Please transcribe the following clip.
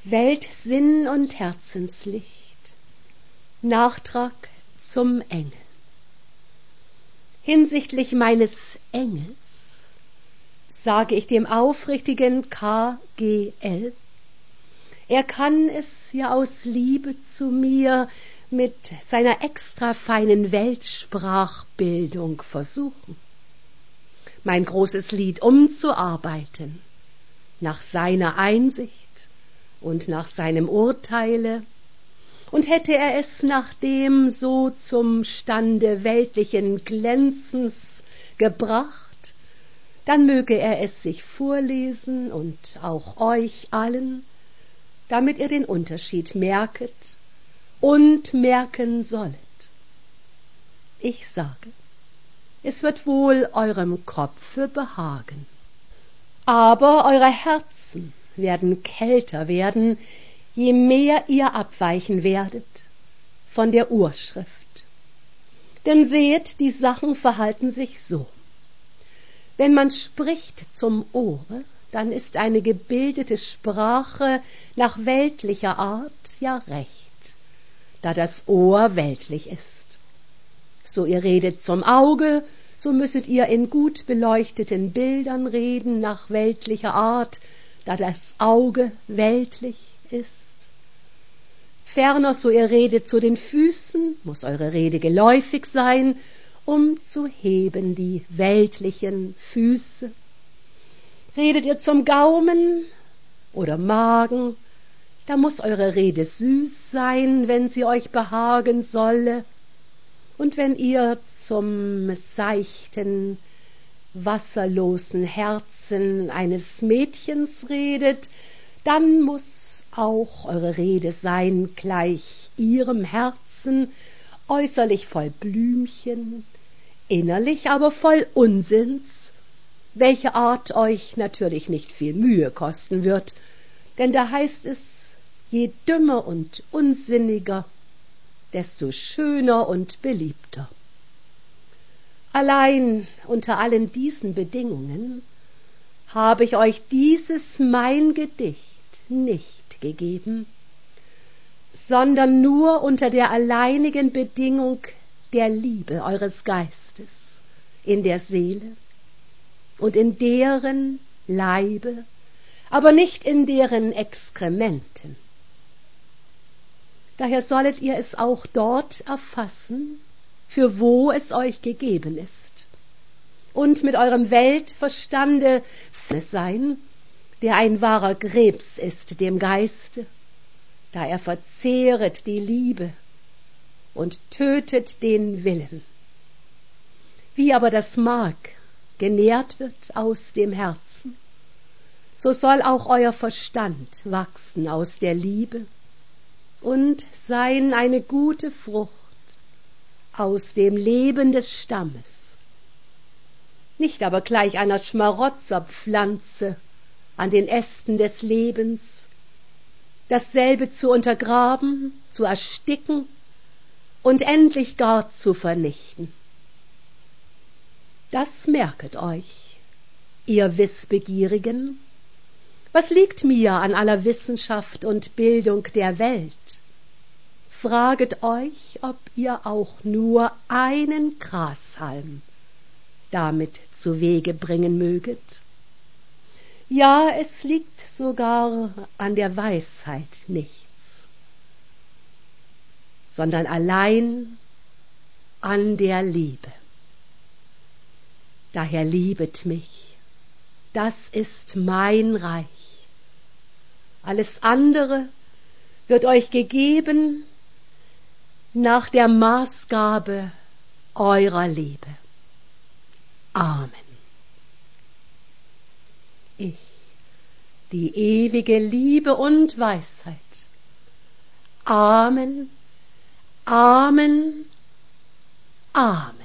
Weltsinn und Herzenslicht, Nachtrag zum Engel. Hinsichtlich meines Engels sage ich dem aufrichtigen KGL, er kann es ja aus Liebe zu mir mit seiner extra feinen Weltsprachbildung versuchen, mein großes Lied umzuarbeiten, nach seiner Einsicht und nach seinem Urteile, und hätte er es nach dem so zum Stande weltlichen Glänzens gebracht, dann möge er es sich vorlesen und auch euch allen, damit ihr den Unterschied merket und merken sollet. Ich sage, es wird wohl eurem Kopfe behagen, aber eure Herzen werden kälter werden, je mehr ihr abweichen werdet von der Urschrift. Denn sehet, die Sachen verhalten sich so. Wenn man spricht zum Ohre, dann ist eine gebildete Sprache nach weltlicher Art ja recht, da das Ohr weltlich ist. So ihr redet zum Auge, so müsset ihr in gut beleuchteten Bildern reden nach weltlicher Art, da das Auge weltlich ist. Ferner, so ihr redet zu den Füßen, muß eure Rede geläufig sein, um zu heben die weltlichen Füße. Redet ihr zum Gaumen oder Magen, da muß eure Rede süß sein, wenn sie euch behagen solle. Und wenn ihr zum seichten, wasserlosen Herzen eines Mädchens redet, dann muß auch eure Rede sein gleich ihrem Herzen, äußerlich voll Blümchen, innerlich aber voll Unsinns, welche Art euch natürlich nicht viel Mühe kosten wird, denn da heißt es, je dümmer und unsinniger, desto schöner und beliebter. Allein unter allen diesen Bedingungen habe ich euch dieses mein Gedicht nicht gegeben, sondern nur unter der alleinigen Bedingung der Liebe eures Geistes in der Seele und in deren Leibe, aber nicht in deren Exkrementen. Daher sollet ihr es auch dort erfassen, für wo es euch gegeben ist, und mit eurem Weltverstande sein, der ein wahrer Krebs ist dem Geiste, da er verzehret die Liebe und tötet den Willen. Wie aber das Mark genährt wird aus dem Herzen, so soll auch euer Verstand wachsen aus der Liebe und sein eine gute Frucht aus dem Leben des Stammes, nicht aber gleich einer Schmarotzerpflanze an den Ästen des Lebens, dasselbe zu untergraben, zu ersticken und endlich gar zu vernichten. Das merket euch, ihr Wissbegierigen. Was liegt mir an aller Wissenschaft und Bildung der Welt? Fraget euch, ob ihr auch nur einen Grashalm damit zu Wege bringen möget. Ja, es liegt sogar an der Weisheit nichts, sondern allein an der Liebe. Daher liebet mich, das ist mein Reich. Alles andere wird euch gegeben nach der Maßgabe eurer Liebe. Amen. Ich, die ewige Liebe und Weisheit. Amen, Amen, Amen.